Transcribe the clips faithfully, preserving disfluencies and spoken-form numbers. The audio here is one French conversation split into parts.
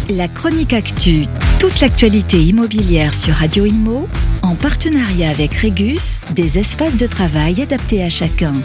La chronique actu, toute l'actualité immobilière sur Radio Immo, en partenariat avec Regus, des espaces de travail adaptés à chacun.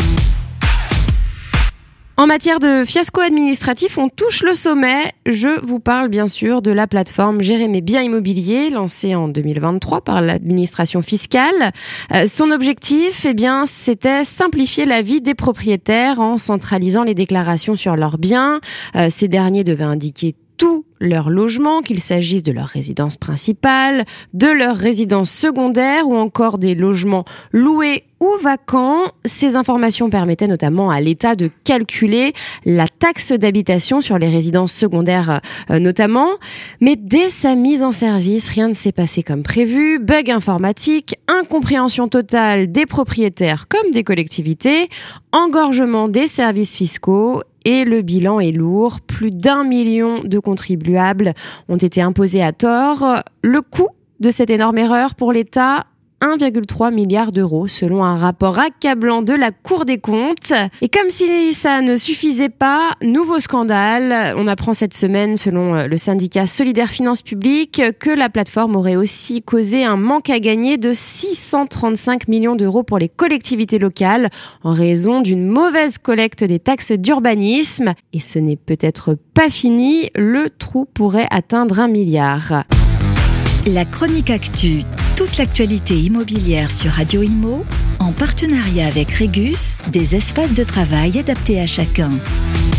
En matière de fiasco administratif, on touche le sommet. Je vous parle bien sûr de la plateforme Gérer mes biens immobiliers, lancée en deux mille vingt-trois par l'administration fiscale. Euh, son objectif, eh bien, c'était simplifier la vie des propriétaires en centralisant les déclarations sur leurs biens. Euh, ces derniers devaient indiquer tout leur logement, qu'il s'agisse de leur résidence principale, de leur résidence secondaire ou encore des logements loués ou vacants. Ces informations permettaient notamment à l'État de calculer la taxe d'habitation sur les résidences secondaires euh, notamment. Mais dès sa mise en service, rien ne s'est passé comme prévu. Bug informatique, incompréhension totale des propriétaires comme des collectivités, engorgement des services fiscaux. Et le bilan est lourd. Plus d'un million de contribuables ont été imposés à tort. Le coût de cette énorme erreur pour l'État, un virgule trois milliard d'euros selon un rapport accablant de la Cour des comptes. Et comme si ça ne suffisait pas, nouveau scandale. On apprend cette semaine, selon le syndicat Solidaires Finances Publiques, que la plateforme aurait aussi causé un manque à gagner de six cent trente-cinq millions d'euros pour les collectivités locales en raison d'une mauvaise collecte des taxes d'urbanisme. Et ce n'est peut-être pas fini, le trou pourrait atteindre un milliard. La chronique actu, toute l'actualité immobilière sur Radio Immo, en partenariat avec Regus, des espaces de travail adaptés à chacun.